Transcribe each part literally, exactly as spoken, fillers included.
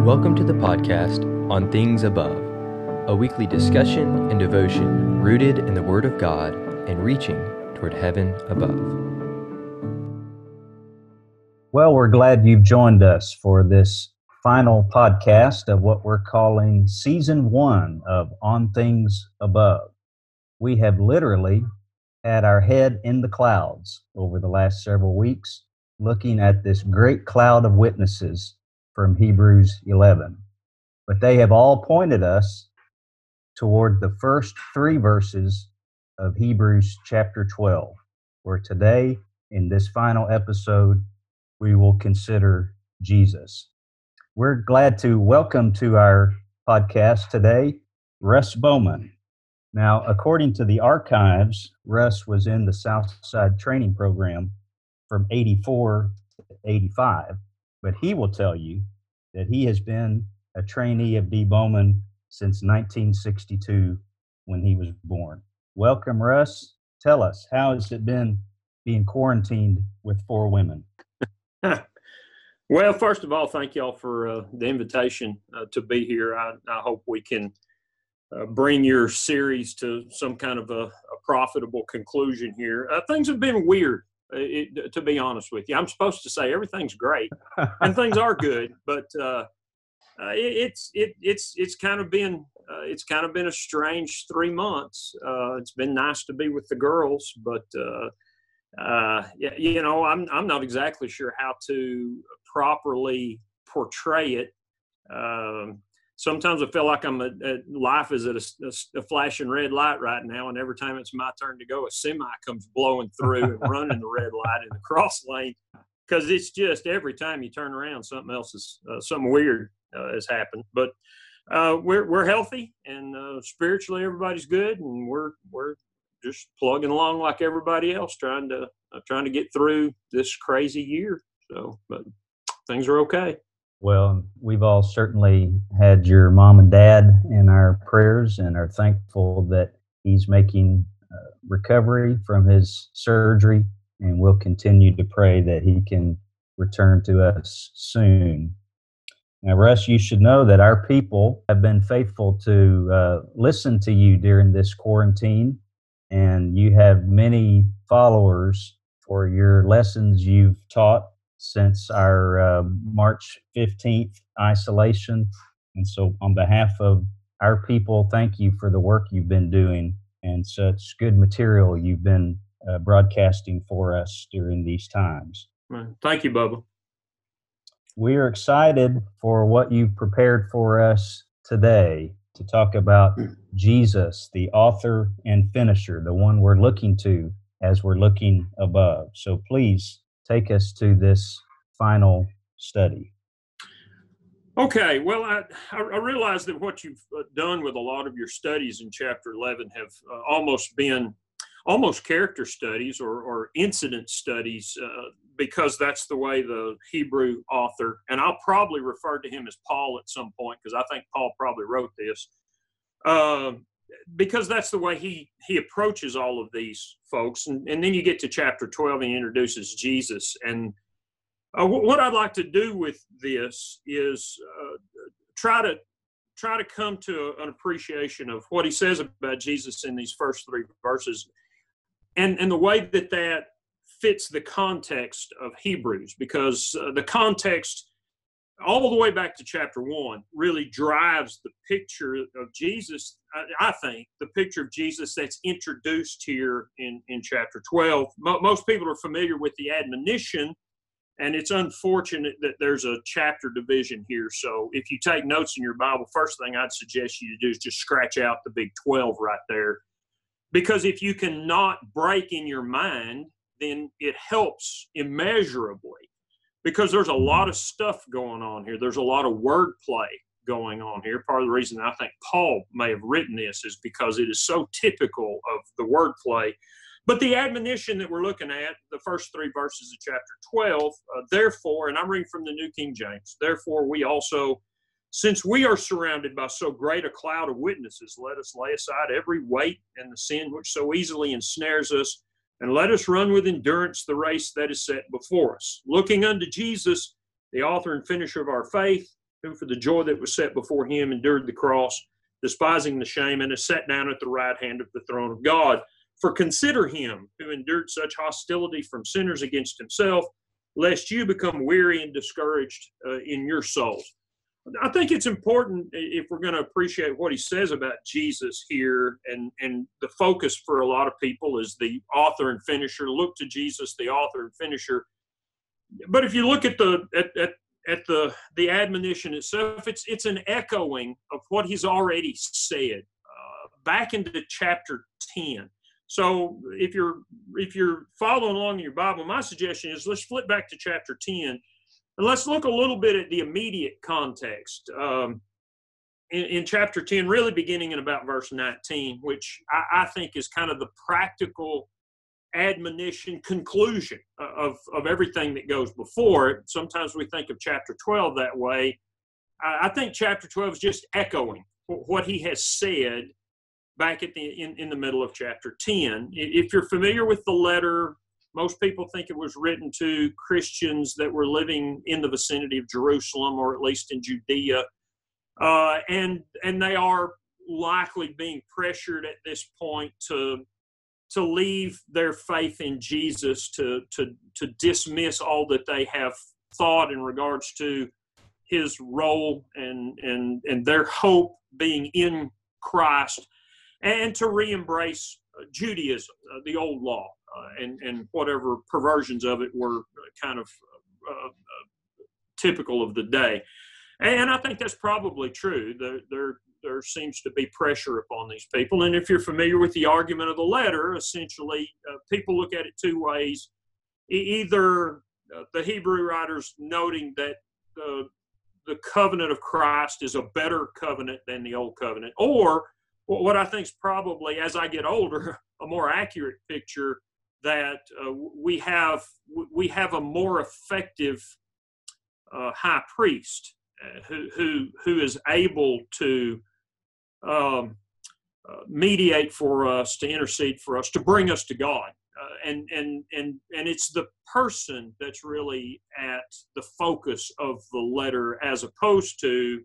Welcome to the podcast On Things Above, a weekly discussion and devotion rooted in the Word of God and reaching toward heaven above. Well, we're glad you've joined us for this final podcast of what we're calling Season one of On Things Above. We have literally had our head in the clouds over the last several weeks, looking at this great cloud of witnesses from Hebrews eleven. But they have all pointed us toward the first three verses of Hebrews chapter twelve, where today, in this final episode, we will consider Jesus. We're glad to welcome to our podcast today, Russ Bowman. Now, according to the archives, Russ was in the Southside training program from eighty-four to eighty-five, but he will tell you that he has been a trainee of D. Bowman since nineteen sixty-two when he was born. Welcome, Russ. Tell us, how has it been being quarantined with four women? Well, first of all, thank y'all for uh, the invitation uh, to be here. I, I hope we can uh, bring your series to some kind of a, a profitable conclusion here. Uh, things have been weird. It, to be honest with you, I'm supposed to say everything's great and things are good, but uh, uh, it, it's it, it's it's kind of been uh, it's kind of been a strange three months. Uh, it's been nice to be with the girls, but uh, uh, you know, I'm I'm not exactly sure how to properly portray it. Um, Sometimes I feel like I'm a, a life is at a, a, a flashing red light right now, and every time it's my turn to go, a semi comes blowing through and running the red light in the cross lane, because it's just every time you turn around, something else is uh, something weird uh, has happened. But uh, we're we're healthy, and uh, spiritually everybody's good, and we're we're just plugging along like everybody else, trying to uh, trying to get through this crazy year. So, but things are okay. Well, we've all certainly had your mom and dad in our prayers and are thankful that he's making uh, recovery from his surgery, and we'll continue to pray that he can return to us soon. Now, Russ, you should know that our people have been faithful to uh, listen to you during this quarantine, and you have many followers for your lessons you've taught since our uh, March fifteenth isolation. And so on behalf of our people, thank you for the work you've been doing and such good material you've been uh, broadcasting for us during these times. Thank you, Bubba. We are excited for what you've prepared for us today to talk about Jesus, the author and finisher, the one we're looking to as we're looking above. So please take us to this final study. Okay, well, I, I realize that what you've done with a lot of your studies in chapter eleven have uh, almost been almost character studies or, or incident studies, uh, because that's the way the Hebrew author, and I'll probably refer to him as Paul at some point, because I think Paul probably wrote this, uh, because that's the way he he approaches all of these folks. And, and then you get to chapter twelve and he introduces Jesus. And uh, what I'd like to do with this is uh, try to try to come to an appreciation of what he says about Jesus in these first three verses, and, and the way that that fits the context of Hebrews, because uh, the context all the way back to chapter one really drives the picture of Jesus. I, I think the picture of Jesus that's introduced here in, in chapter twelve. Mo- most people are familiar with the admonition, and it's unfortunate that there's a chapter division here. So if you take notes in your Bible, first thing I'd suggest you to do is just scratch out the big twelve right there. Because if you cannot break in your mind, then it helps immeasurably. Because there's a lot of stuff going on here. There's a lot of wordplay going on here. Part of the reason I think Paul may have written this is because it is so typical of the wordplay. But the admonition that we're looking at, the first three verses of chapter twelve, uh, therefore, and I'm reading from the New King James, therefore we also, since we are surrounded by so great a cloud of witnesses, let us lay aside every weight and the sin which so easily ensnares us, and let us run with endurance the race that is set before us, looking unto Jesus, the author and finisher of our faith, who for the joy that was set before him endured the cross, despising the shame, and is set down at the right hand of the throne of God. For consider him who endured such hostility from sinners against himself, lest you become weary and discouraged uh, in your souls. I think it's important, if we're going to appreciate what he says about Jesus here, and, and the focus for a lot of people is the author and finisher. Look to Jesus, the author and finisher. But if you look at the at, at, at the the admonition itself, it's it's an echoing of what he's already said uh, back into chapter ten. So if you're if you're following along in your Bible, my suggestion is let's flip back to chapter ten. And let's look a little bit at the immediate context. Um, in, in chapter ten, really beginning in about verse nineteen, which I, I think is kind of the practical admonition conclusion of, of everything that goes before it. Sometimes we think of chapter twelve that way. I, I think chapter twelve is just echoing what he has said back at the in, in the middle of chapter ten. If you're familiar with the letter, most people think it was written to Christians that were living in the vicinity of Jerusalem, or at least in Judea. Uh, and and they are likely being pressured at this point to, to leave their faith in Jesus, to, to, to dismiss all that they have thought in regards to his role and, and, and their hope being in Christ, and to re-embrace Judaism, uh, the old law. Uh, and, and whatever perversions of it were kind of uh, uh, typical of the day. And I think that's probably true. There, there, there seems to be pressure upon these people. And if you're familiar with the argument of the letter, essentially, uh, people look at it two ways. E- either uh, the Hebrew writers noting that uh, the covenant of Christ is a better covenant than the old covenant, or what I think is probably, as I get older, a more accurate picture, that uh, we have we have a more effective uh, high priest uh, who who who is able to um, uh, mediate for us, to intercede for us, to bring us to God, uh, and and and and it's the person that's really at the focus of the letter, as opposed to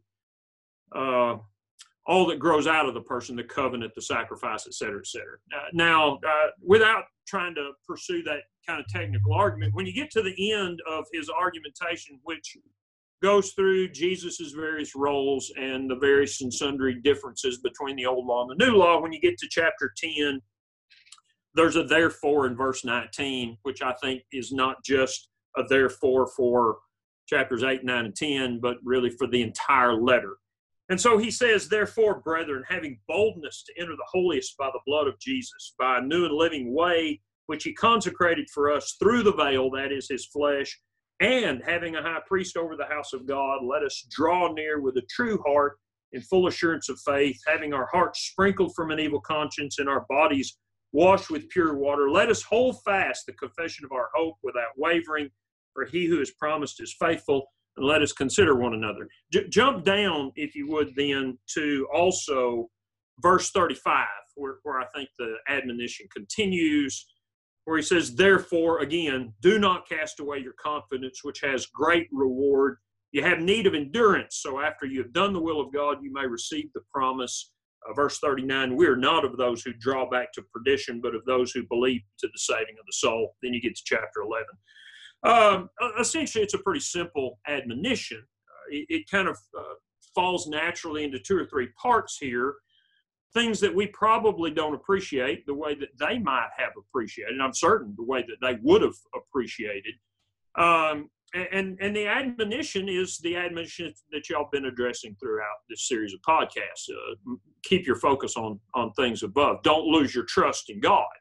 Uh, all that grows out of the person, the covenant, the sacrifice, et cetera, et cetera. Uh, now, uh, without trying to pursue that kind of technical argument, when you get to the end of his argumentation, which goes through Jesus's various roles and the various and sundry differences between the old law and the new law, when you get to chapter ten, there's a therefore in verse nineteen, which I think is not just a therefore for chapters eight, nine, and ten, but really for the entire letter. And so he says, therefore, brethren, having boldness to enter the holiest by the blood of Jesus, by a new and living way, which he consecrated for us through the veil, that is his flesh, and having a high priest over the house of God, let us draw near with a true heart in full assurance of faith, having our hearts sprinkled from an evil conscience and our bodies washed with pure water. Let us hold fast the confession of our hope without wavering, for he who has promised is faithful. And let us consider one another. J- jump down, if you would, then to also verse thirty-five, where, where I think the admonition continues, where he says, therefore, again, do not cast away your confidence, which has great reward. You have need of endurance, so after you have done the will of God, you may receive the promise. Uh, verse thirty-nine, we are not of those who draw back to perdition, but of those who believe to the saving of the soul. Then you get to chapter eleven. Um, essentially, it's a pretty simple admonition. Uh, it, it kind of uh, falls naturally into two or three parts here, things that we probably don't appreciate the way that they might have appreciated, and I'm certain the way that they would have appreciated. Um, and, and the admonition is the admonition that y'all been addressing throughout this series of podcasts. Uh, keep your focus on, on things above. Don't lose your trust in God.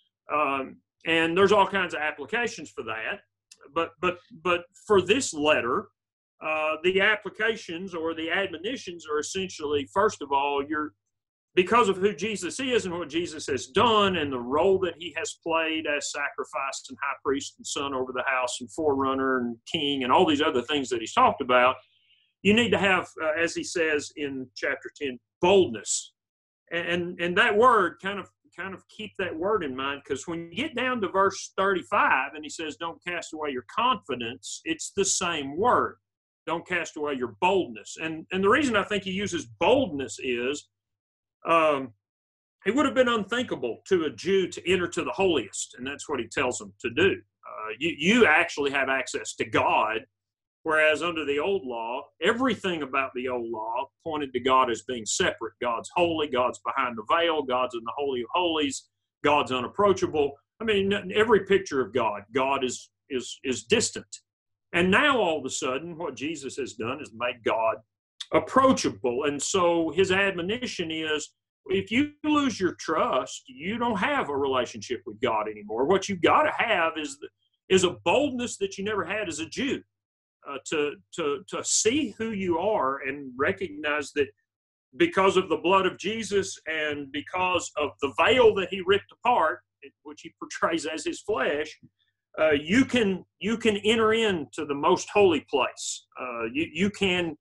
Um, and there's all kinds of applications for that. But but but for this letter, uh, the applications or the admonitions are essentially, first of all, you're because of who Jesus is and what Jesus has done and the role that he has played as sacrifice and high priest and son over the house and forerunner and king and all these other things that he's talked about. You need to have, uh, as he says in chapter ten, boldness, and and, and that word kind of. kind of keep that word in mind, because when you get down to verse thirty-five and he says, don't cast away your confidence, it's the same word. Don't cast away your boldness. And, and the reason I think he uses boldness is um, it would have been unthinkable to a Jew to enter to the holiest, and that's what he tells them to do. Uh, you, you actually have access to God, whereas under the old law, everything about the old law pointed to God as being separate. God's holy, God's behind the veil, God's in the Holy of Holies, God's unapproachable. I mean, every picture of God, God is is is distant. And now all of a sudden, what Jesus has done is made God approachable. And so his admonition is, if you lose your trust, you don't have a relationship with God anymore. What you've got to have is, is a boldness that you never had as a Jew, uh, to, to, to see who you are and recognize that because of the blood of Jesus and because of the veil that he ripped apart, which he portrays as his flesh, uh, you can you can enter into the most holy place. Uh, you, you can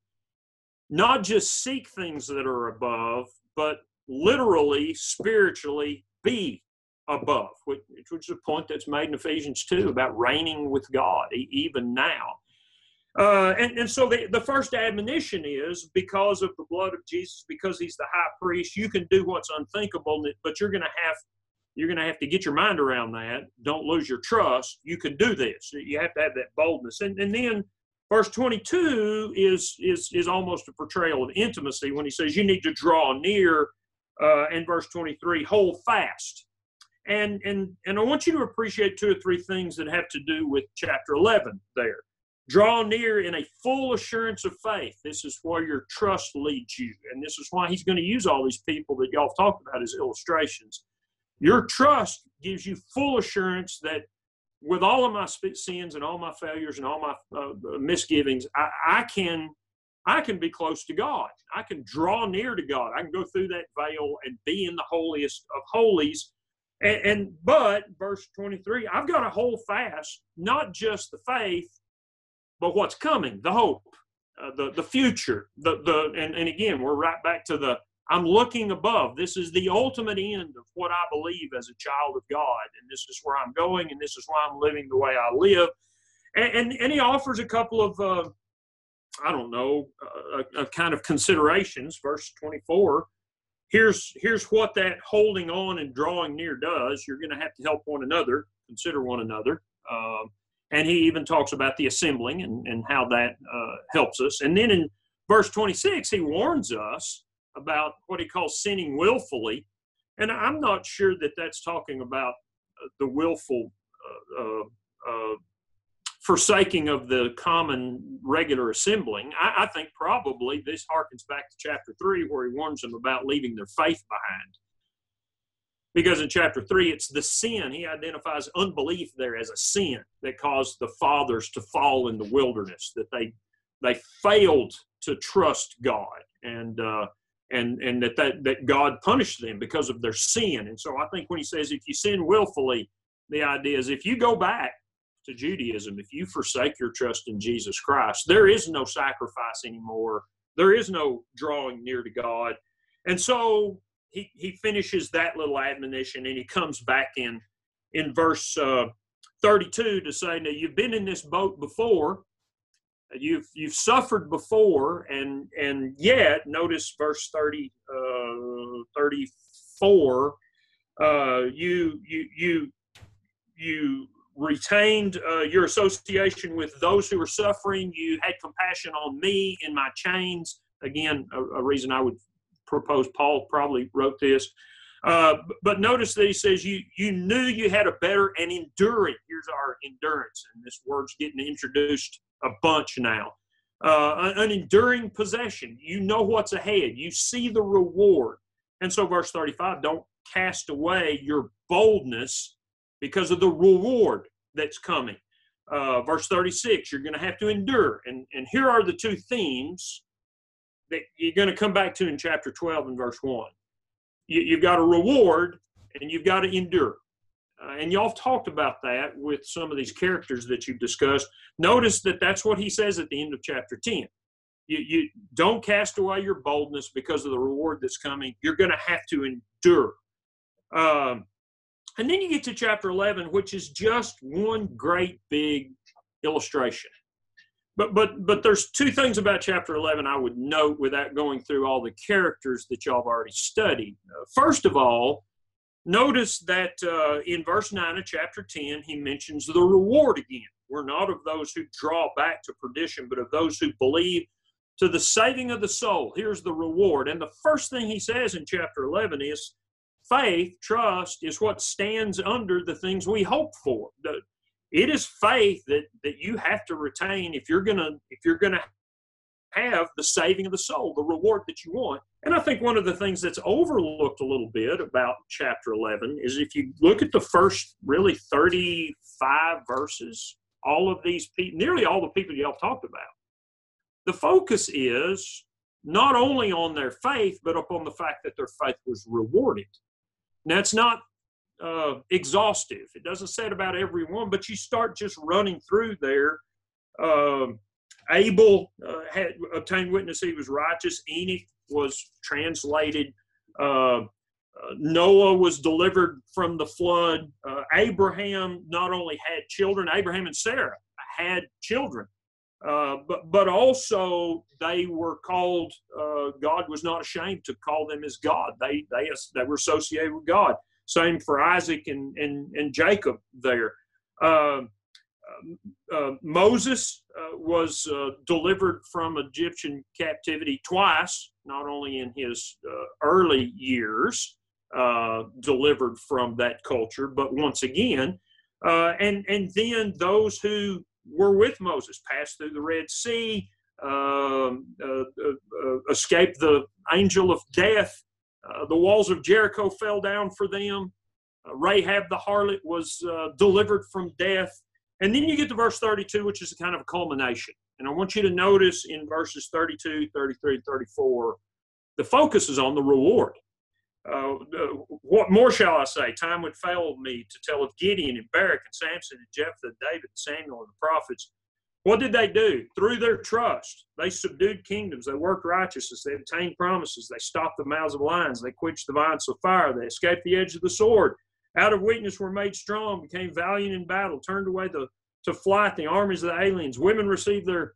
not just seek things that are above, but literally, spiritually be above, which, which is a point that's made in Ephesians two about reigning with God, even now. Uh, and, and so the, the first admonition is, because of the blood of Jesus, because he's the high priest, you can do what's unthinkable, but you're going to have you're going to have to get your mind around that. Don't lose your trust. You can do this. You have to have that boldness. And, and then verse twenty-two is, is, is almost a portrayal of intimacy when he says you need to draw near. Uh, and verse twenty-three, hold fast. And, and, and I want you to appreciate two or three things that have to do with chapter eleven there. Draw near in a full assurance of faith. This is where your trust leads you. And this is why he's going to use all these people that y'all have talked about as illustrations. Your trust gives you full assurance that with all of my sins and all my failures and all my uh, misgivings, I, I can I can be close to God. I can draw near to God. I can go through that veil and be in the holiest of holies. And, and but verse twenty-three, I've got to hold fast, not just the faith, but what's coming, the hope, uh, the the future. The the and, and again, we're right back to the I'm looking above. This is the ultimate end of what I believe as a child of God, and this is where I'm going, and this is why I'm living the way I live. And and, and he offers a couple of uh, I don't know, a, a kind of considerations. Verse twenty-four, here's, here's what that holding on and drawing near does. You're going to have to help one another, consider one another. Um, and he even talks about the assembling and, and how that uh, helps us. And then in verse twenty-six, he warns us about what he calls sinning willfully. And I'm not sure that that's talking about the willful uh, uh, uh forsaking of the common regular assembling. I, I think probably this harkens back to chapter three, where he warns them about leaving their faith behind. Because in chapter three, it's the sin. He identifies unbelief there as a sin that caused the fathers to fall in the wilderness, that they they failed to trust God, and uh, and and that, that that God punished them because of their sin. And so I think when he says, if you sin willfully, the idea is if you go back to Judaism, if you forsake your trust in Jesus Christ, there is no sacrifice anymore. There is no drawing near to God. And so he, he finishes that little admonition, and he comes back in, in verse uh, thirty-two to say, now you've been in this boat before, you've you've suffered before, and and yet, notice verse thirty, uh, thirty-four, uh, you you you you retained uh, your association with those who are suffering. You had compassion on me in my chains. Again, a, a reason I would propose Paul probably wrote this. Uh, but notice that he says you you knew you had a better and enduring. Here's our endurance, and this word's getting introduced a bunch now. Uh, an enduring possession. You know what's ahead. You see the reward. And so verse thirty-five, don't cast away your boldness because of the reward that's coming. Uh, verse thirty-six, you're going to have to endure. And, and here are the two themes that you're going to come back to in chapter twelve and verse one. You, you've got a reward, and you've got to endure. Uh, and y'all have talked about that with some of these characters that you've discussed. Notice that that's what he says at the end of chapter ten. You, you don't cast away your boldness because of the reward that's coming. You're going to have to endure. Um, and then you get to chapter eleven, which is just one great big illustration. But but but there's two things about chapter eleven I would note without going through all the characters that y'all have already studied. Uh, first of all, notice that uh, in verse nine of chapter ten, he mentions the reward again. We're not of those who draw back to perdition, but of those who believe to the saving of the soul. Here's the reward. And the first thing he says in chapter eleven is faith, trust, is what stands under the things we hope for. The, It is faith that, that you have to retain if you're gonna if you're gonna have the saving of the soul, the reward that you want. And I think one of the things that's overlooked a little bit about chapter eleven is if you look at the first really thirty-five verses, all of these people, nearly all the people y'all talked about, the focus is not only on their faith, but upon the fact that their faith was rewarded. Now, it's not Uh, exhaustive. It doesn't say it about everyone, but you start just running through there. Uh, Abel uh, had obtained witness he was righteous. Enoch was translated. Uh, uh, Noah was delivered from the flood. Uh, Abraham not only had children, Abraham and Sarah had children, uh, but but also they were called. Uh, God was not ashamed to call them as God. They they they were associated with God. Same for Isaac and, and, and Jacob there. Uh, uh, Moses uh, was uh, delivered from Egyptian captivity twice, not only in his uh, early years, uh, delivered from that culture, but once again. Uh, and, and then those who were with Moses passed through the Red Sea, um, uh, uh, uh, escaped the angel of death. Uh, the walls of Jericho fell down for them. Uh, Rahab the harlot was uh, delivered from death. And then you get to verse thirty-two, which is a kind of a culmination. And I want you to notice in verses thirty-two, thirty-three, thirty-four, the focus is on the reward. Uh, what more shall I say? Time would fail me to tell of Gideon and Barak and Samson and Jephthah, David, Samuel, and the prophets. What did they do? Through their trust, they subdued kingdoms. They worked righteousness. They obtained promises. They stopped the mouths of lions. They quenched the violence of fire. They escaped the edge of the sword. Out of weakness were made strong, became valiant in battle, turned away the, to flight the armies of the aliens. Women received their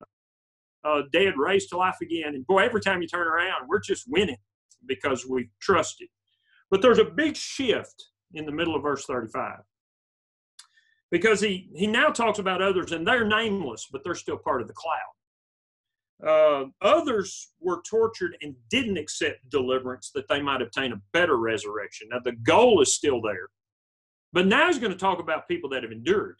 uh, dead raised to life again. And boy, every time you turn around, we're just winning because we trusted. But there's a big shift in the middle of verse thirty-five. Because he, he now talks about others, and they're nameless, but they're still part of the cloud. Uh, others were tortured and didn't accept deliverance that they might obtain a better resurrection. Now, the goal is still there. But now he's going to talk about people that have endured.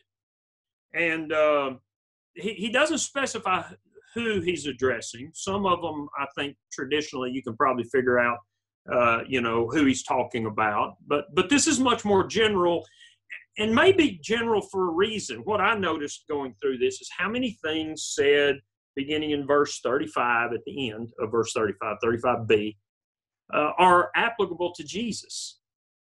And uh, he, he doesn't specify who he's addressing. Some of them, I think, traditionally, you can probably figure out, uh, you know, who he's talking about. But but this is much more general. And maybe general for a reason. What I noticed going through this is how many things said beginning in verse thirty-five at the end of verse thirty-five, thirty-five b, uh, are applicable to Jesus.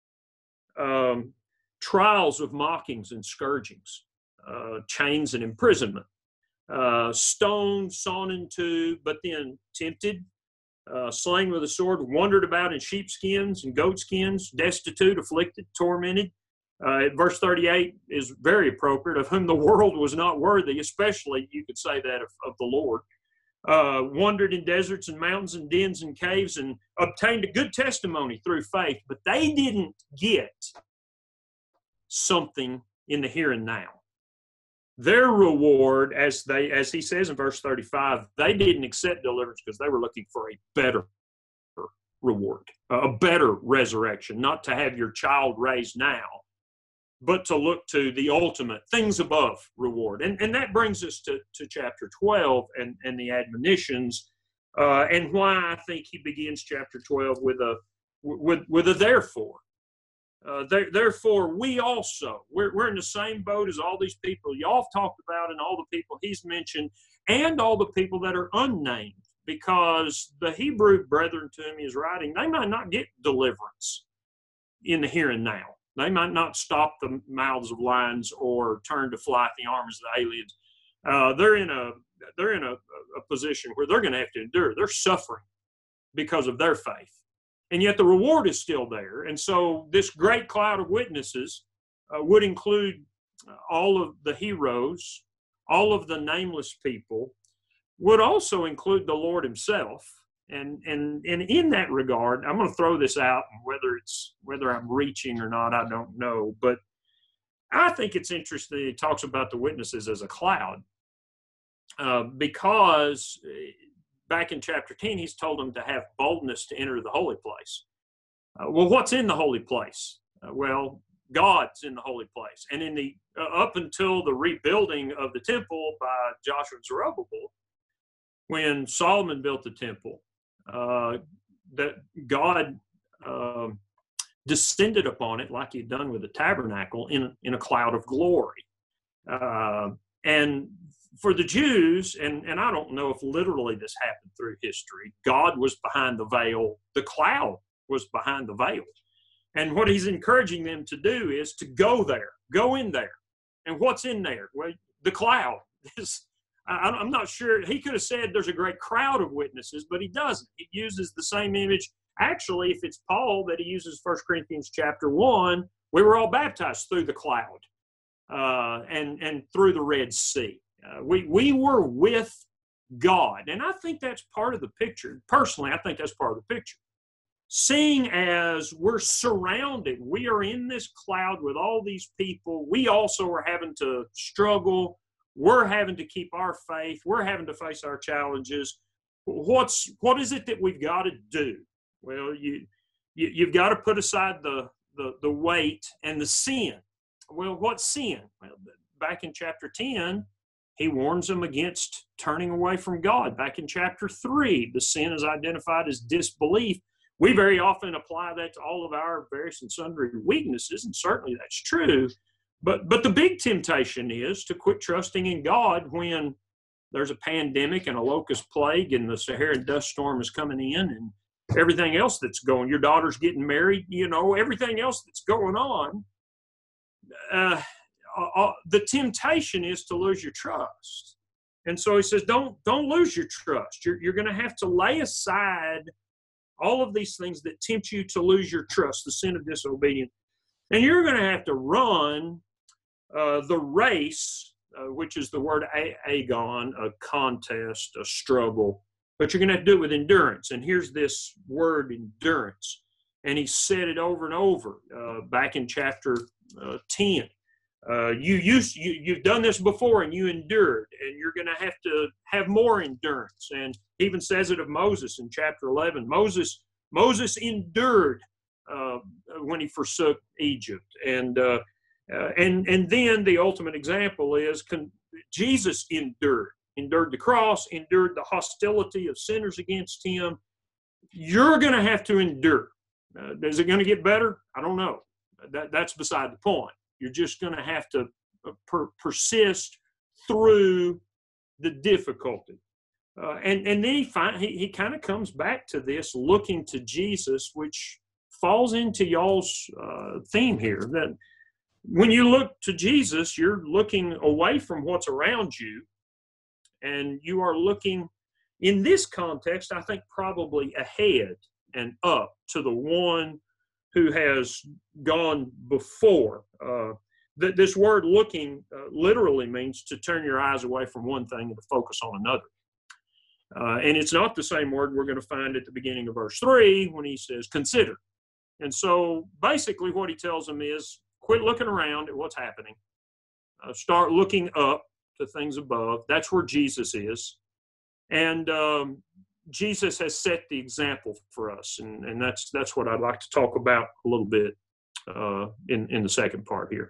Um, trials of mockings and scourgings, uh, chains and imprisonment, uh, stoned, sawn in two, but then tempted, uh, slain with a sword, wandered about in sheepskins and goatskins, destitute, afflicted, tormented. Uh, verse thirty-eight is very appropriate, of whom the world was not worthy, especially you could say that of, of the Lord. Uh, wandered in deserts and mountains and dens and caves and obtained a good testimony through faith, but they didn't get something in the here and now. Their reward, as they, as he says in verse thirty-five, they didn't accept deliverance because they were looking for a better reward, a better resurrection, not to have your child raised now, but to look to the ultimate things above reward. And, and that brings us to, to chapter twelve and, and the admonitions, uh, and why I think he begins chapter twelve with a with, with a therefore. Uh, there, therefore, we also, we're, we're in the same boat as all these people y'all have talked about and all the people he's mentioned and all the people that are unnamed, because the Hebrew brethren to whom he is writing, they might not get deliverance in the here and now. They might not stop the mouths of lions or turn to flight the armies of the aliens. Uh, they're in a they're in a, a position where they're going to have to endure. They're suffering because of their faith, and yet the reward is still there. And so this great cloud of witnesses uh, would include all of the heroes all of the nameless people, would also include the Lord himself. And, and, and in that regard, I'm going to throw this out, and whether it's, whether I'm reaching or not, I don't know. But I think it's interesting he talks about the witnesses as a cloud, uh, because back in chapter ten, he's told them to have boldness to enter the holy place. Uh, well, what's in the holy place? Uh, well, God's in the holy place. And in the uh, up until the rebuilding of the temple by Joshua and Zerubbabel, when Solomon built the temple, uh, that God uh, descended upon it like he'd done with the tabernacle in, in a cloud of glory. Uh, and for the Jews, and, and I don't know if literally this happened through history, God was behind the veil. The cloud was behind the veil. And what he's encouraging them to do is to go there, go in there. And what's in there? Well, the cloud. I, I'm not sure. He could have said there's a great crowd of witnesses, but he doesn't. He uses the same image. Actually, if it's Paul that he uses First Corinthians chapter one, we were all baptized through the cloud uh, and, and through the Red Sea. Uh, we, we were with God. And I think that's part of the picture. Personally, I think that's part of the picture. Seeing as we're surrounded, we are in this cloud with all these people. We also are having to struggle. We're having to keep our faith. We're having to face our challenges. What's what is it that we've got to do? Well, you, you you've got to put aside the the the weight and the sin. Well, what sin? Well, back in chapter ten, he warns them against turning away from God. Back in chapter three, the sin is identified as disbelief. We very often apply that to all of our various and sundry weaknesses, and certainly that's true. But but the big temptation is to quit trusting in God when there's a pandemic and a locust plague and the Saharan dust storm is coming in and everything else that's going. Your daughter's getting married, you know, everything else that's going on. Uh, uh, the temptation is to lose your trust. And so he says, don't, don't lose your trust. You're, you're going to have to lay aside all of these things that tempt you to lose your trust, the sin of disobedience. And you're going to have to run uh, the race, uh, which is the word a- agon, a contest, a struggle. But you're going to have to do it with endurance. And here's this word, endurance. And he said it over and over uh, back in chapter uh, ten. Uh, you used, you, you've done this before and you endured, and you're going to have to have more endurance. And he even says it of Moses in chapter eleven. Moses, Moses endured uh, when he forsook Egypt. And, uh, uh, and, and then the ultimate example is con- Jesus endured, endured the cross, endured the hostility of sinners against him. You're going to have to endure. Uh, is it going to get better? I don't know. That, that's beside the point. You're just going to have to per- persist through the difficulty. Uh, and, and then he, find, he, he kind of comes back to this looking to Jesus, which falls into y'all's uh, theme here. That when you look to Jesus, you're looking away from what's around you, and you are looking, in this context, I think probably ahead and up to the one who has gone before. Uh, th- this word looking uh, literally means to turn your eyes away from one thing and to focus on another. Uh, and it's not the same word we're going to find at the beginning of verse three when he says, consider. And so basically what he tells them is, quit looking around at what's happening. Uh, start looking up to things above. That's where Jesus is. And um, Jesus has set the example for us, and, and that's that's what I'd like to talk about a little bit uh, in, in the second part here.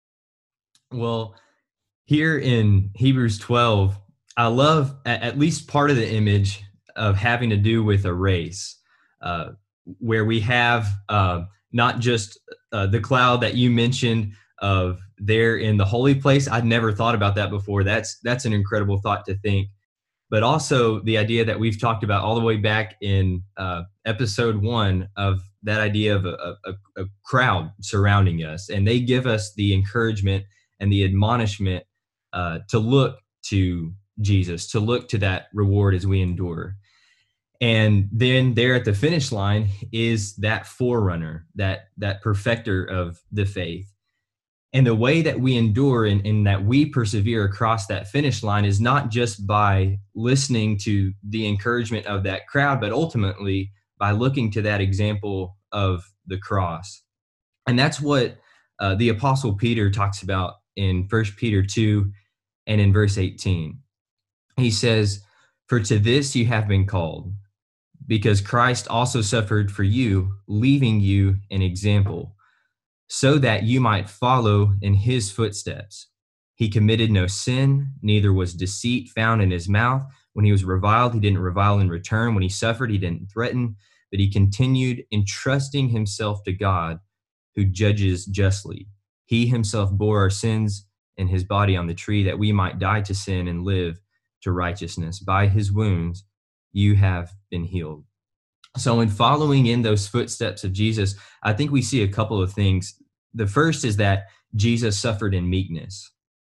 Well, here in Hebrews twelve, I love at, at least part of the image of having to do with a race, uh, where we have uh, not just uh, the cloud that you mentioned of there in the holy place. I'd never thought about that before. That's that's an incredible thought to think. But also the idea that we've talked about all the way back in uh, episode one of that idea of a, a, a crowd surrounding us. And they give us the encouragement and the admonishment uh, to look to Jesus, to look to that reward as we endure. And then there at the finish line is that forerunner, that that perfecter of the faith. And the way that we endure and, and that we persevere across that finish line is not just by listening to the encouragement of that crowd, but ultimately by looking to that example of the cross. And that's what uh, the Apostle Peter talks about in First Peter two and in verse eighteen. He says, "For to this you have been called, because Christ also suffered for you, leaving you an example, so that you might follow in his footsteps. He committed no sin, neither was deceit found in his mouth. When he was reviled, he didn't revile in return. When he suffered, he didn't threaten, but he continued entrusting himself to God, who judges justly. He himself bore our sins in his body on the tree, that we might die to sin and live to righteousness. By his wounds you have been healed." So in following in those footsteps of Jesus, I think we see a couple of things. The first is that Jesus suffered in meekness.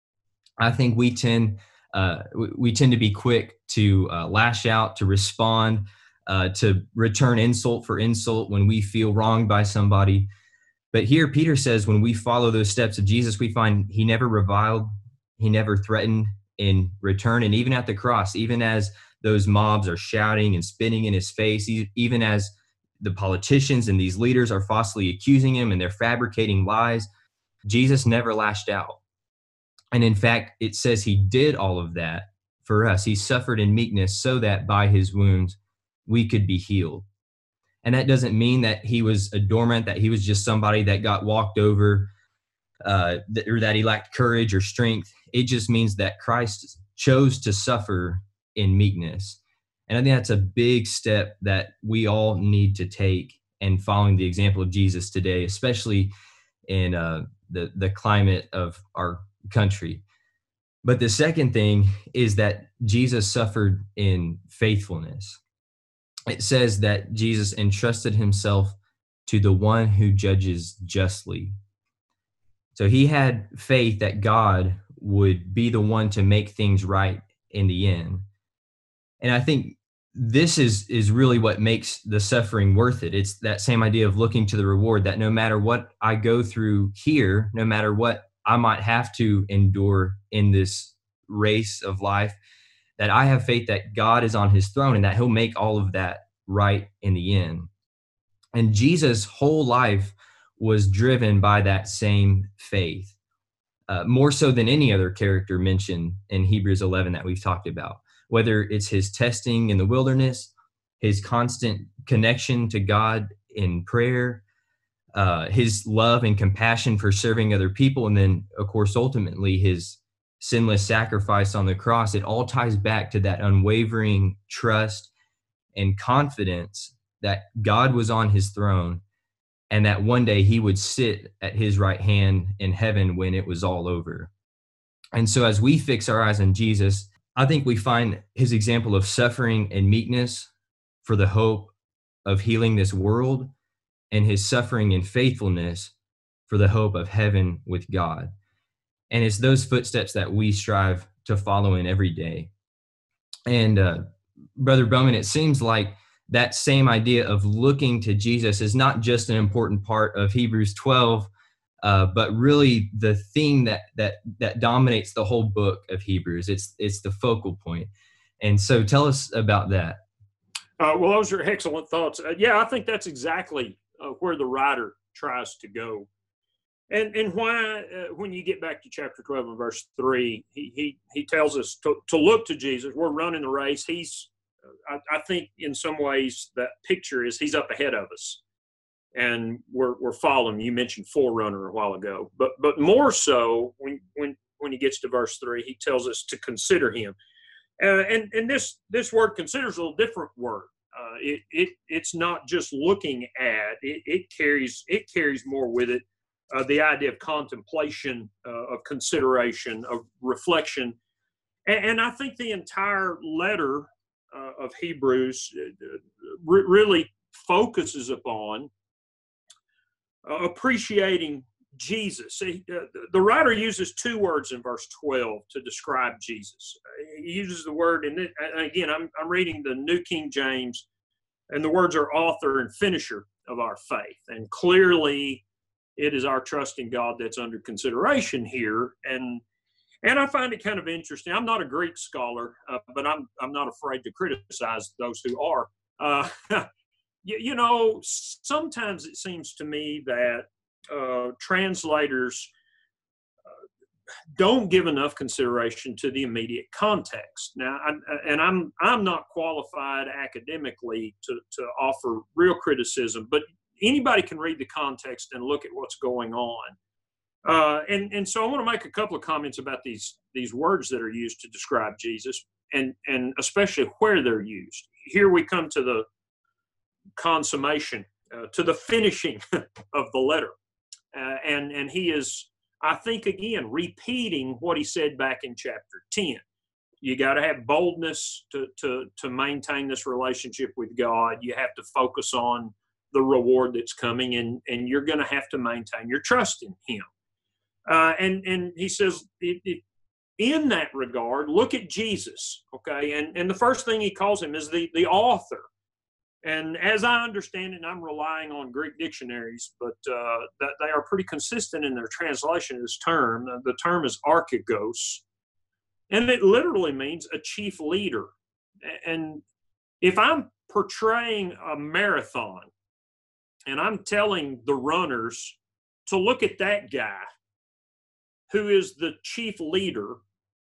I think we tend uh, we tend to be quick to uh, lash out, to respond, uh, to return insult for insult when we feel wronged by somebody. But here Peter says when we follow those steps of Jesus, we find he never reviled, he never threatened in return. And even at the cross, even as those mobs are shouting and spitting in his face, even as the politicians and these leaders are falsely accusing him and they're fabricating lies, Jesus never lashed out. And in fact, it says he did all of that for us. He suffered in meekness so that by his wounds we could be healed. And that doesn't mean that he was a doormat, that he was just somebody that got walked over, uh, or that he lacked courage or strength. It just means that Christ chose to suffer in meekness. And I think that's a big step that we all need to take in following the example of Jesus today, especially in uh, the, the climate of our country. But the second thing is that Jesus suffered in faithfulness. It says that Jesus entrusted himself to the one who judges justly. So he had faith that God would be the one to make things right in the end. And I think this is, is really what makes the suffering worth it. It's that same idea of looking to the reward, that no matter what I go through here, no matter what I might have to endure in this race of life, that I have faith that God is on his throne and that he'll make all of that right in the end. And Jesus' whole life was driven by that same faith, uh, more so than any other character mentioned in Hebrews eleven that we've talked about. Whether it's his testing in the wilderness, his constant connection to God in prayer, uh, his love and compassion for serving other people, and then, of course, ultimately his sinless sacrifice on the cross, it all ties back to that unwavering trust and confidence that God was on his throne and that one day he would sit at his right hand in heaven when it was all over. And so as we fix our eyes on Jesus, I think we find his example of suffering and meekness for the hope of healing this world, and his suffering and faithfulness for the hope of heaven with God. And it's those footsteps that we strive to follow in every day. And uh, Brother Bowman, it seems like that same idea of looking to Jesus is not just an important part of Hebrews twelve, uh, but really the theme that that that dominates the whole book of Hebrews. It's it's the focal point. And so tell us about that. Uh, well, those are excellent thoughts. Uh, yeah, I think that's exactly uh, where the writer tries to go. And and why, uh, when you get back to chapter twelve and verse three, he he he tells us to, to look to Jesus. We're running the race. He's, I, I think in some ways that picture is he's up ahead of us. And we're we're following. You mentioned forerunner a while ago. But but more so, when when when he gets to verse three, he tells us to consider him. Uh, and and this this word consider is a little different word. Uh, it it it's not just looking at. It, it carries it carries more with it. Uh, the idea of contemplation, uh, of consideration, of reflection. And, and I think the entire letter uh, of Hebrews uh, re- really focuses upon uh, appreciating Jesus. See, uh, the writer uses two words in verse twelve to describe Jesus. He uses the word, and, it, and again, I'm, I'm reading the New King James, and the words are author and finisher of our faith. And clearly, it is our trust in God that's under consideration here. And and I find it kind of interesting. I'm not a Greek scholar, uh, but I'm I'm not afraid to criticize those who are. Uh, you, you know, sometimes it seems to me that uh, translators don't give enough consideration to the immediate context. Now, I, and I'm I'm not qualified academically to, to offer real criticism, but anybody can read the context and look at what's going on. Uh, and, and so I want to make a couple of comments about these, these words that are used to describe Jesus, and, and especially where they're used. Here we come to the consummation, uh, to the finishing of the letter. Uh, and, and he is, I think, again, repeating what he said back in chapter ten. You got to have boldness to, to, to maintain this relationship with God. You have to focus on the reward that's coming, and, and you're going to have to maintain your trust in him. Uh, and, and he says, it, it, in that regard, look at Jesus, okay? And, and the first thing he calls him is the, the author. And as I understand it, and I'm relying on Greek dictionaries, but uh, that they are pretty consistent in their translation of this term. The term is archegos, and it literally means a chief leader. And if I'm portraying a marathon, and I'm telling the runners to look at that guy who is the chief leader,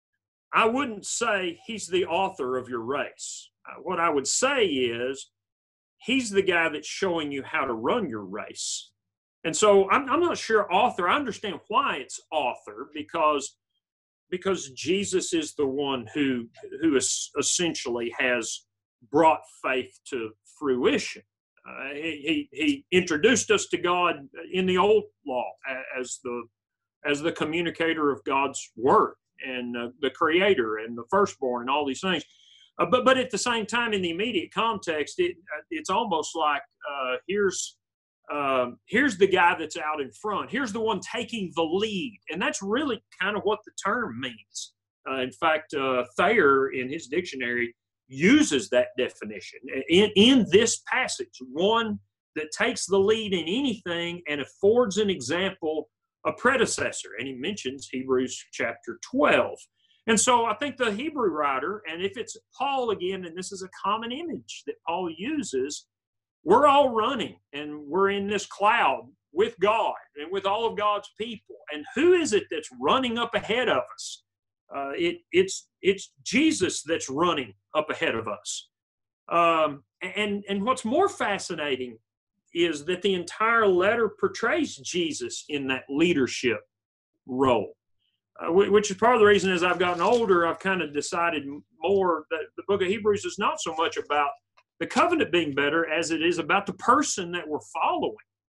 I wouldn't say he's the author of your race. What I would say is, he's the guy that's showing you how to run your race. And so I'm, I'm not sure author. I understand why it's author, because, because Jesus is the one who, who is essentially has brought faith to fruition. Uh, he, he introduced us to God in the old law as the, as the communicator of God's word, and uh, the creator and the firstborn and all these things. Uh, but but at the same time, in the immediate context, it uh, it's almost like uh, here's um, here's the guy that's out in front. Here's the one taking the lead, and that's really kind of what the term means. Uh, in fact, uh, Thayer in his dictionary uses that definition in in this passage. One that takes the lead in anything and affords an example, a predecessor, and he mentions Hebrews chapter twelve. And so I think the Hebrew writer, and if it's Paul again, and this is a common image that Paul uses, we're all running, and we're in this cloud with God and with all of God's people. And who is it that's running up ahead of us? Uh, it, it's, it's Jesus that's running up ahead of us. Um, and, and what's more fascinating is that the entire letter portrays Jesus in that leadership role. Uh, which is part of the reason, as I've gotten older, I've kind of decided more that the book of Hebrews is not so much about the covenant being better as it is about the person that we're following.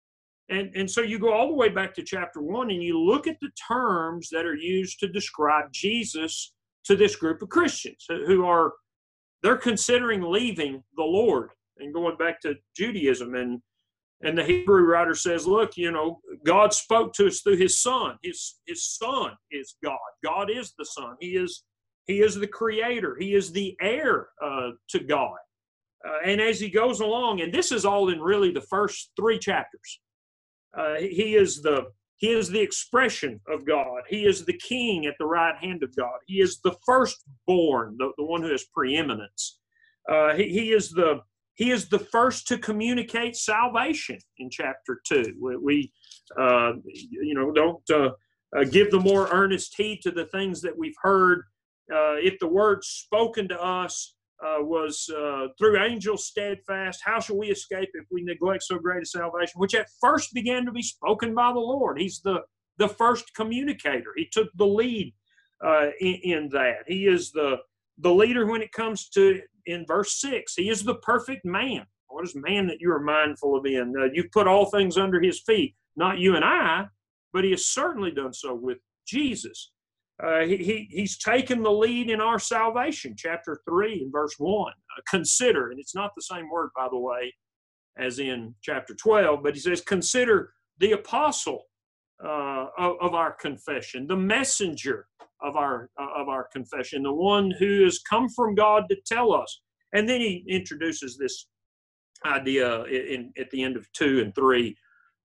And, and so you go all the way back to chapter one, and you look at the terms that are used to describe Jesus to this group of Christians who are, they're considering leaving the Lord and going back to Judaism. And And the Hebrew writer says, look, you know, God spoke to us through his son. His, his son is God. God is the son. He is, he is the creator. He is the heir uh, to God. Uh, and as he goes along, and this is all in really the first three chapters, uh, he is the he is the expression of God. He is the king at the right hand of God. He is the firstborn, the, the one who has preeminence. Uh, he, he is the He is the first to communicate salvation in chapter two. We, we uh, you know, don't uh, uh, give the more earnest heed to the things that we've heard. Uh, if the word spoken to us uh, was uh, through angels steadfast, how shall we escape if we neglect so great a salvation, which at first began to be spoken by the Lord? He's the, the first communicator. He took the lead uh, in, in that. He is the, the leader when it comes to, in verse six, he is the perfect man. What is man that you are mindful of in? Uh, you've put all things under his feet. Not you and I, but he has certainly done so with Jesus. Uh, he, he He's taken the lead in our salvation. Chapter three and verse one. Uh, consider, and it's not the same word, by the way, as in chapter twelve, but he says, consider the apostle uh, of, of our confession, the messenger of our uh, of our confession, the one who has come from God to tell us. And then he introduces this idea in, at the end of two and three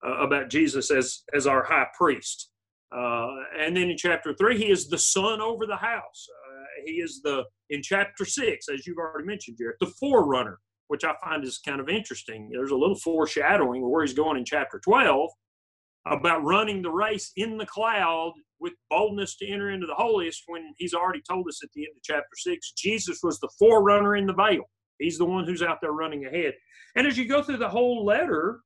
uh, about Jesus as, as our high priest. Uh, and then in chapter three, he is the son over the house. Uh, he is the, in chapter six, as you've already mentioned, Jared, the forerunner, which I find is kind of interesting. There's a little foreshadowing of where he's going in chapter twelve about running the race in the cloud with boldness to enter into the holiest, when he's already told us at the end of chapter six, Jesus was the forerunner in the veil. He's the one who's out there running ahead. And as you go through the whole letter,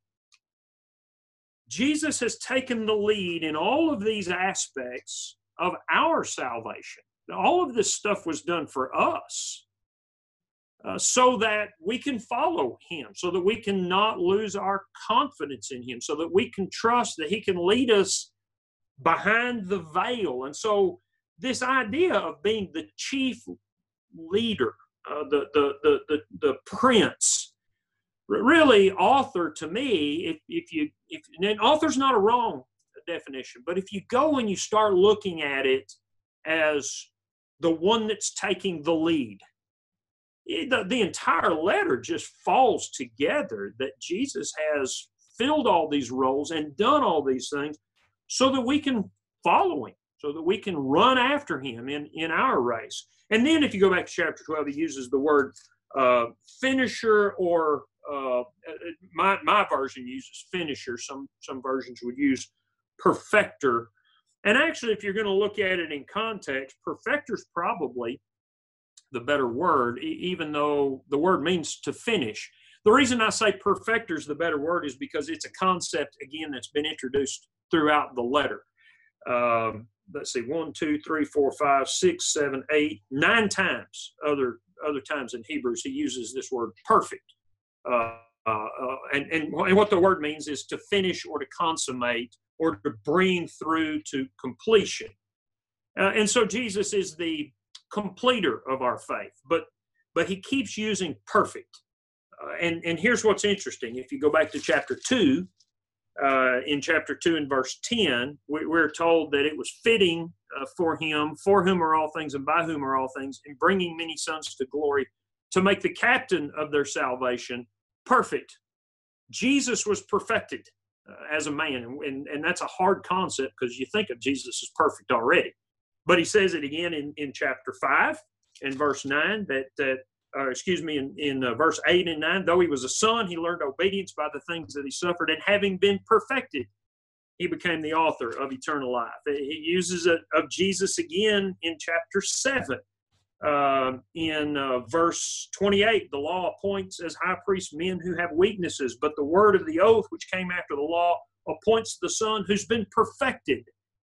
Jesus has taken the lead in all of these aspects of our salvation. All of this stuff was done for us uh, so that we can follow him, so that we can not lose our confidence in him, so that we can trust that he can lead us behind the veil. And so this idea of being the chief leader, uh, the, the, the, the, the prince, really, author to me, if, if you, if, and author's not a wrong definition, but if you go and you start looking at it as the one that's taking the lead, it, the, the entire letter just falls together that Jesus has filled all these roles and done all these things so that we can follow him, so that we can run after him in, in our race. And then if you go back to chapter twelve, he uses the word uh, finisher, or uh, my, my version uses finisher. Some, some versions would use perfecter. And actually, if you're going to look at it in context, perfecter is probably the better word, even though the word means to finish. The reason I say perfecter is the better word is because it's a concept, again, that's been introduced throughout the letter. Um, let's see, one, two, three, four, five, six, seven, eight, nine times. Other other times in Hebrews, he uses this word perfect. Uh, uh, uh, and, and, and what the word means is to finish or to consummate or to bring through to completion. Uh, and so Jesus is the completer of our faith, but but he keeps using perfect. Uh, and, and here's what's interesting. If you go back to chapter two, uh, in chapter two and verse ten, we, we're told that it was fitting uh, for him, for whom are all things and by whom are all things, in bringing many sons to glory, to make the captain of their salvation perfect. Jesus was perfected uh, as a man, and, and, and that's a hard concept because you think of Jesus as perfect already. But he says it again in, in chapter five and verse nine, that, that uh, excuse me, in, in uh, verse eight and nine, though he was a son, he learned obedience by the things that he suffered, and having been perfected, he became the author of eternal life. He uses it of Jesus again in chapter seven. Uh, in uh, verse twenty-eight, the law appoints as high priests men who have weaknesses, but the word of the oath, which came after the law, appoints the Son who's been perfected.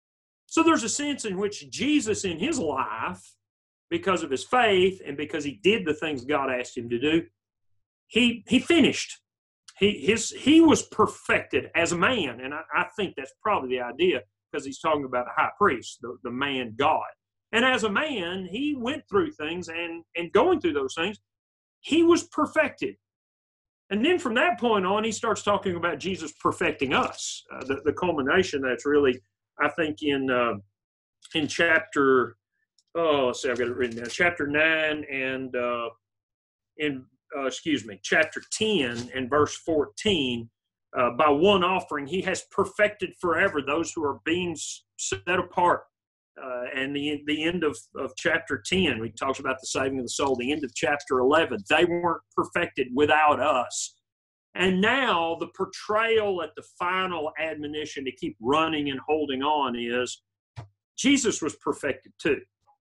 So there's a sense in which Jesus in his life, because of his faith and because he did the things God asked him to do, he he finished. He his he was perfected as a man, and I, I think that's probably the idea, because he's talking about a high priest, the, the man God. And as a man, he went through things, and, and going through those things, he was perfected. And then from that point on, he starts talking about Jesus perfecting us. Uh, the, the culmination that's really, I think, in uh, in chapter, oh, let's see, I've got it written down, chapter nine and, uh, in, uh, excuse me, chapter ten and verse fourteen, uh, by one offering, he has perfected forever those who are being set apart. Uh, and the the end of, of chapter ten, we talks about the saving of the soul. The end of chapter eleven, they weren't perfected without us. And now the portrayal at the final admonition to keep running and holding on is Jesus was perfected too.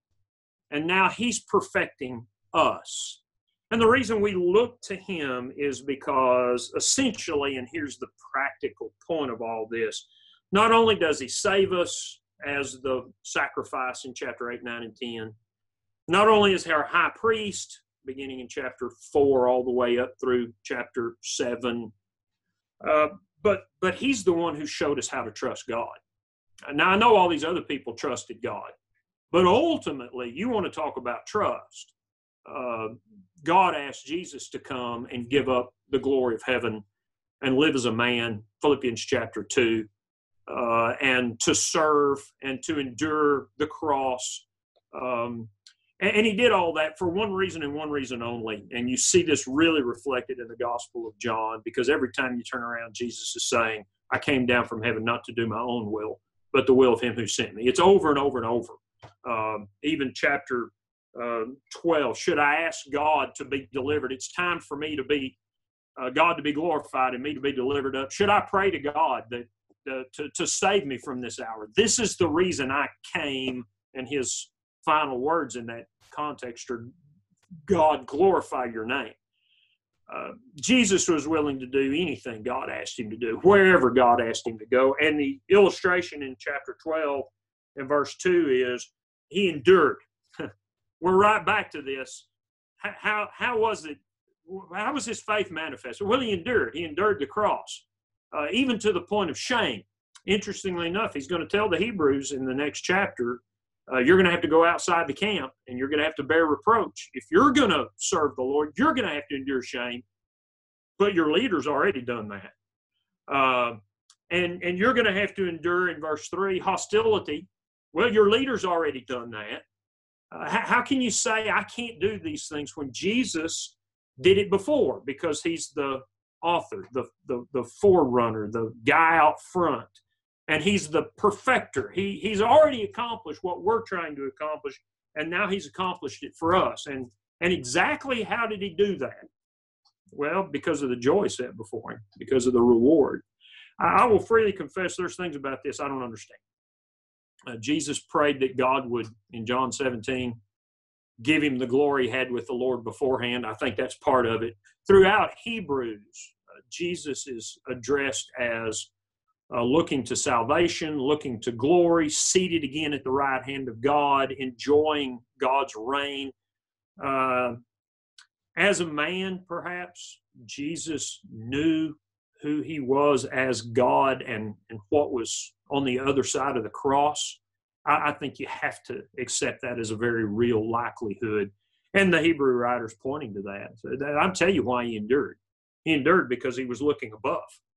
And now he's perfecting us. And the reason we look to him is because essentially, and here's the practical point of all this, not only does he save us as the sacrifice in chapter eight, nine, and ten. Not only is he our high priest, beginning in chapter four all the way up through chapter seven, uh, but, but he's the one who showed us how to trust God. Now, I know all these other people trusted God, but ultimately, you want to talk about trust. Uh, God asked Jesus to come and give up the glory of heaven and live as a man, Philippians chapter two. Uh, and to serve and to endure the cross. Um, and, and he did all that for one reason and one reason only. And you see this really reflected in the Gospel of John, because every time you turn around, Jesus is saying, I came down from heaven not to do my own will, but the will of him who sent me. It's over and over and over. Um, even chapter uh, twelve, should I ask God to be delivered? It's time for me to be, uh, God to be glorified and me to be delivered up. Should I pray to God that uh, to, to save me from this hour? This is the reason I came, and his final words in that context are, God, glorify your name. Uh, Jesus was willing to do anything God asked him to do, wherever God asked him to go. And the illustration in chapter twelve and verse two is he endured. We're right back to this. How, how, how was it? How was his faith manifested? Well, he endured. He endured the cross, uh, even to the point of shame. Interestingly enough, he's going to tell the Hebrews in the next chapter, uh, you're going to have to go outside the camp and you're going to have to bear reproach. If you're going to serve the Lord, you're going to have to endure shame. But your leader's already done that. Uh, and, and you're going to have to endure, in verse three, hostility. Well, your leader's already done that. Uh, how, how can you say I can't do these things when Jesus did it before? Because he's the author, the, the, the forerunner, the guy out front. And he's the perfecter. He, he's already accomplished what we're trying to accomplish, and now he's accomplished it for us. And, and exactly how did he do that? Well, because of the joy set before him, because of the reward. I, I will freely confess there's things about this I don't understand. Uh, Jesus prayed that God would, in John seventeen, give him the glory he had with the Lord beforehand. I think that's part of it. Throughout Hebrews, uh, Jesus is addressed as uh, looking to salvation, looking to glory, seated again at the right hand of God, enjoying God's reign. Uh, as a man, perhaps, Jesus knew who he was as God and, and what was on the other side of the cross. I, I think you have to accept that as a very real likelihood. And the Hebrew writer's pointing to that. So that I'll tell you why he endured. He endured because he was looking above.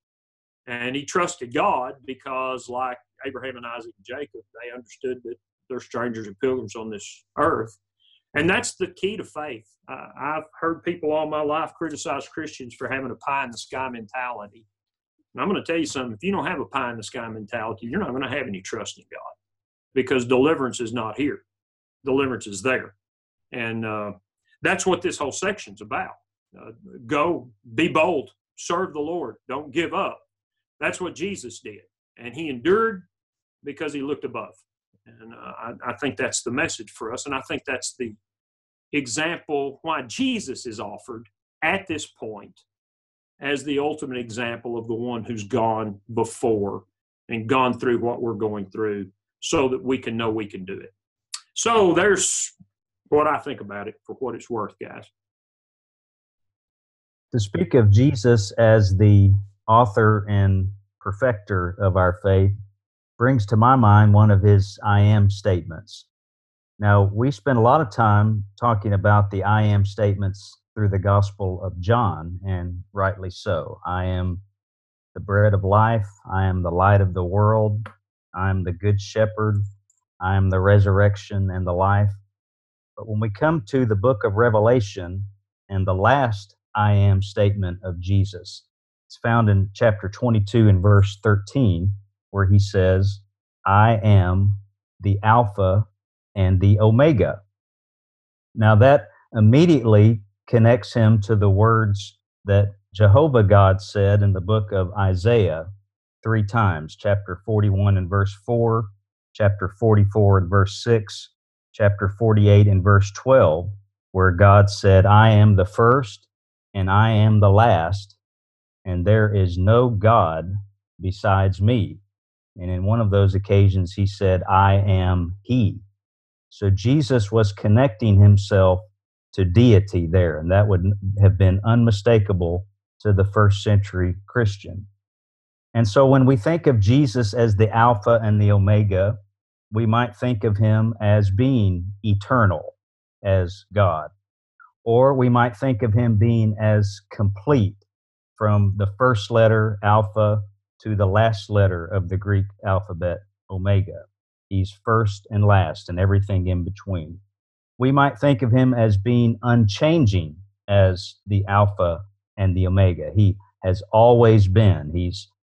And he trusted God because, like Abraham and Isaac and Jacob, they understood that they're strangers and pilgrims on this earth. And that's the key to faith. Uh, I've heard people all my life criticize Christians for having a pie-in-the-sky mentality. And I'm going to tell you something. If you don't have a pie-in-the-sky mentality, you're not going to have any trust in God, because deliverance is not here. Deliverance is there. And uh, that's what this whole section's about. Uh, go, be bold, serve the Lord, don't give up. That's what Jesus did. And he endured because he looked above. And uh, I, I think that's the message for us. And I think that's the example why Jesus is offered at this point as the ultimate example of the one who's gone before and gone through what we're going through so that we can know we can do it. So there's what I think about it for what it's worth, guys. To speak of Jesus as the author and perfecter of our faith brings to my mind one of his I am statements. Now, we spend a lot of time talking about the I am statements through the Gospel of John, and rightly so. I am the bread of life. I am the light of the world. I am the good shepherd. I am the resurrection and the life. But when we come to the book of Revelation and the last I am statement of Jesus, it's found in chapter twenty-two and verse thirteen, where he says, I am the Alpha and the Omega. Now that immediately connects him to the words that Jehovah God said in the book of Isaiah three times, chapter forty-one and verse four, chapter forty-four and verse six, chapter forty-eight and verse twelve, where God said, I am the first and I am the last, and there is no God besides me. And in one of those occasions, he said, I am he. So Jesus was connecting himself to deity there, and that would have been unmistakable to the first century Christian. And so when we think of Jesus as the Alpha and the Omega, we might think of him as being eternal as God. Or we might think of him being as complete from the first letter, Alpha, to the last letter of the Greek alphabet, Omega. He's first and last and everything in between. We might think of him as being unchanging as the Alpha and the Omega. He has always been. He's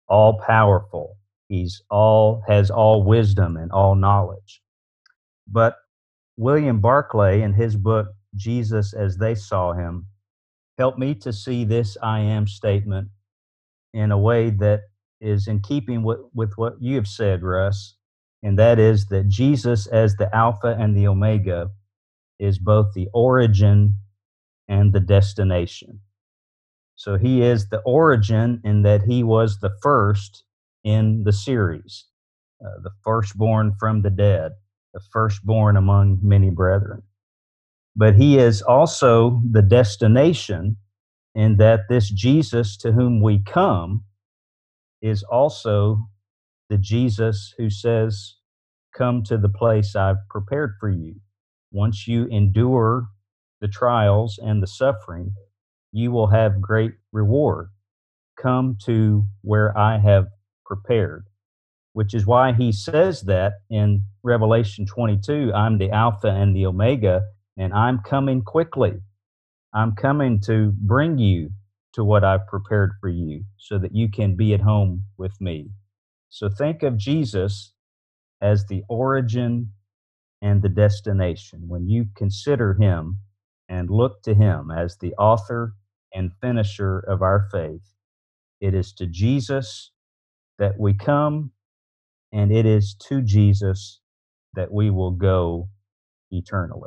all powerful. He's all has all wisdom and all knowledge. But William Barclay, in his book, Jesus as They Saw Him, helped me to see this I am statement in a way that is in keeping with, with what you have said, Russ, and that is that Jesus as the Alpha and the Omega is both the origin and the destination. So he is the origin in that he was the first in the series, uh, the firstborn from the dead, the firstborn among many brethren. But he is also the destination in that this Jesus to whom we come is also the Jesus who says, come to the place I've prepared for you. Once you endure the trials and the suffering, you will have great reward. Come to where I have prepared, which is why he says that in Revelation twenty-two, I'm the Alpha and the Omega, and I'm coming quickly. I'm coming to bring you to what I've prepared for you so that you can be at home with me. So think of Jesus as the origin and the destination. When you consider him and look to him as the author and finisher of our faith, it is to Jesus that we come, and it is to Jesus that we will go eternally.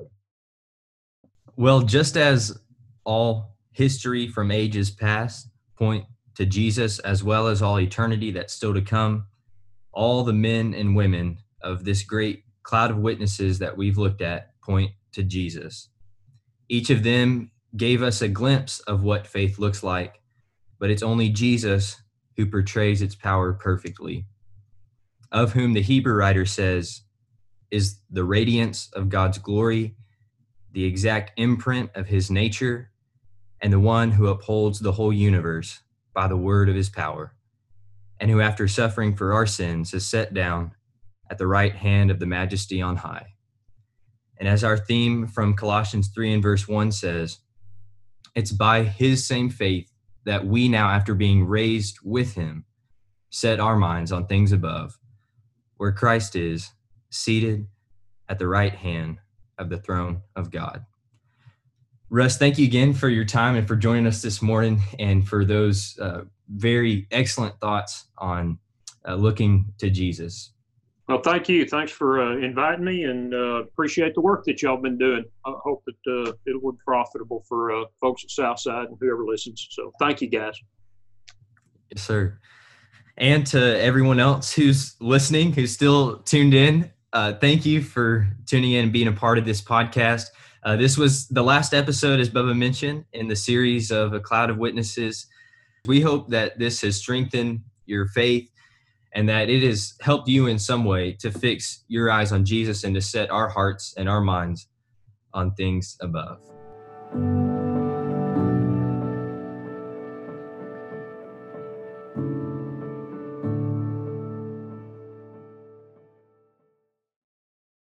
Well, just as all history from ages past point to Jesus, as well as all eternity that's still to come, all the men and women of this great cloud of witnesses that we've looked at point to Jesus. Each of them gave us a glimpse of what faith looks like, but it's only Jesus who portrays its power perfectly, of whom the Hebrew writer says is the radiance of God's glory, the exact imprint of his nature, and the one who upholds the whole universe by the word of his power, and who after suffering for our sins is set down at the right hand of the majesty on high. And as our theme from Colossians three and verse one says, it's by his same faith that we now, after being raised with him, set our minds on things above, where Christ is seated at the right hand of the throne of God. Russ, thank you again for your time and for joining us this morning, and for those uh, very excellent thoughts on uh, looking to Jesus. Well, thank you. Thanks for uh, inviting me, and uh, appreciate the work that y'all been doing. I hope that uh, it will be profitable for uh, folks at Southside and whoever listens. So thank you, guys. Yes, sir. And to everyone else who's listening, who's still tuned in, uh, thank you for tuning in and being a part of this podcast. Uh, this was the last episode, as Bubba mentioned, in the series of A Cloud of Witnesses. We hope that this has strengthened your faith and that it has helped you in some way to fix your eyes on Jesus and to set our hearts and our minds on things above.